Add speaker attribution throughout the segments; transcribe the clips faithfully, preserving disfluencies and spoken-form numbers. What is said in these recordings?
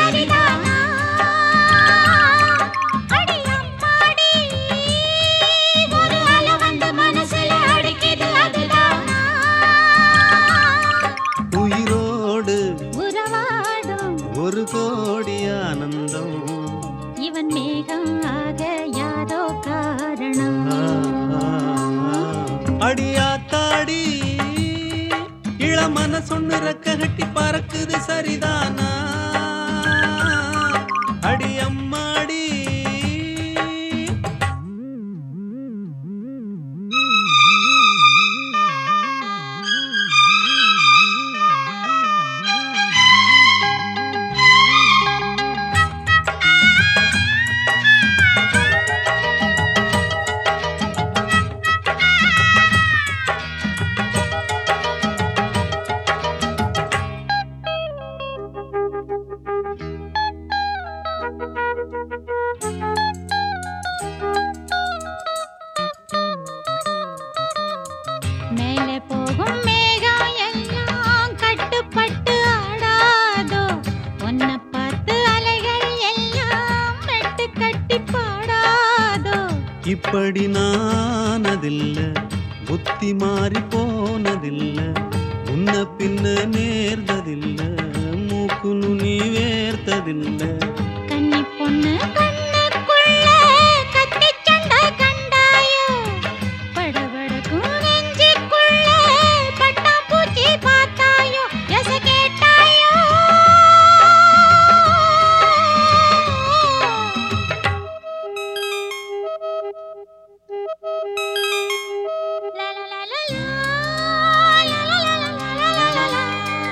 Speaker 1: சரிதானா அடி அம்மாடி ஒரு அலை வந்து மனசுல அடிக்குது அதுதானா
Speaker 2: உயிரோடு
Speaker 1: உறவாடும்
Speaker 2: ஒரு கோடி ஆனந்தம்
Speaker 1: இவன் மேகம் ஆக யாரோ காரணம்
Speaker 2: அடியாத்தாடி இளமன சொன்னு ரெக்க கட்டி பறக்குது சரிதானா அடி அம்மாடி
Speaker 1: மேலே போகும் மேகம் எல்லாம் கட்டுப்பட்டு ஆடாதோ உன்னை பார்த்து அலைகள் எல்லாம் மெட்டு கட்டி பாடாதோ
Speaker 2: இப்படி நானதில்ல புத்தி மாறி போனதில்ல முன்ன பின்ன நேர்ந்ததில்ல மூக்கு நுனி வேர்த்ததில்ல
Speaker 1: கன்னி பொண்ணு கண்ணுக்குள்ள கத்தி சண்டை கண்டாயோ படபடக்கும் நெஞ்சுக்குள்ள பட்டாம்பூச்சி பார்த்தாயோ எச கேட்டாயோ லா லா லா லா லா லா லா லா லா லா லா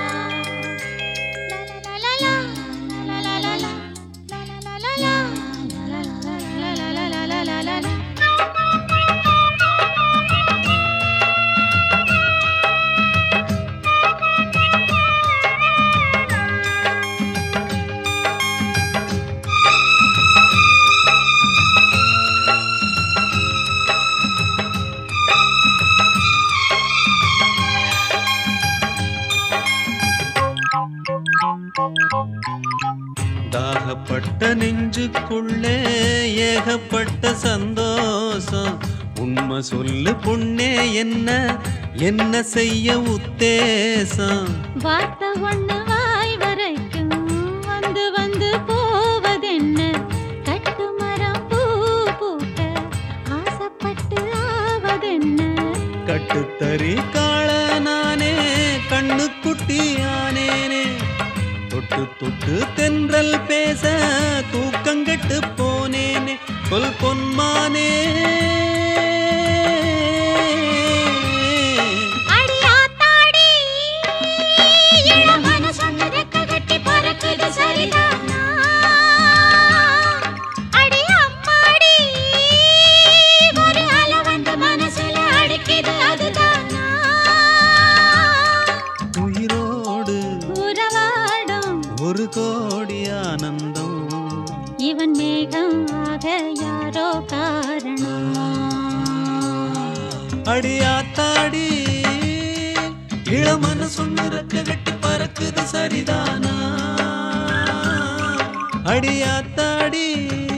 Speaker 2: தாகப்பட்ட நெஞ்சுக்குள்ளே ஏகப்பட்ட சந்தோஷம் உண்மை சொல்லு பொண்ணே என்ன என்ன செய்ய உத்தேசம்
Speaker 1: வார்த்தை ஒண்ணு வாய் வரைக்கும் வந்து வந்து போவதென்ன கட்டு மரம் பூ பூக்க ஆசைப்பட்டு ஆவதென்ன
Speaker 2: கட்டுத்தறி காள நானே கண்ணு குட்டியானேனே தொட்டு தொட்டு தென்றல் பேச தூக்கங்கெட்டு போனேனே சொல் பொன்மானே
Speaker 1: அடியாத்தாடி இளமன சொன்ன ரெக்க கட்டி பறக்குது சரிதானா அடி அம்மாடி ஒரு அலை வந்து மனசுல அடிக்குது அதுதானா
Speaker 2: உயிரோடு
Speaker 1: உறவாடும்
Speaker 2: ஒரு கோடி ஆனந்தம்
Speaker 1: இவன் மேகம் ஆக யாரோ காரணம்
Speaker 2: அடியாத்தாடி இளமன சொன்ன ரெக்க கட்டி பறக்குது சரிதானா அடியாத்தாடி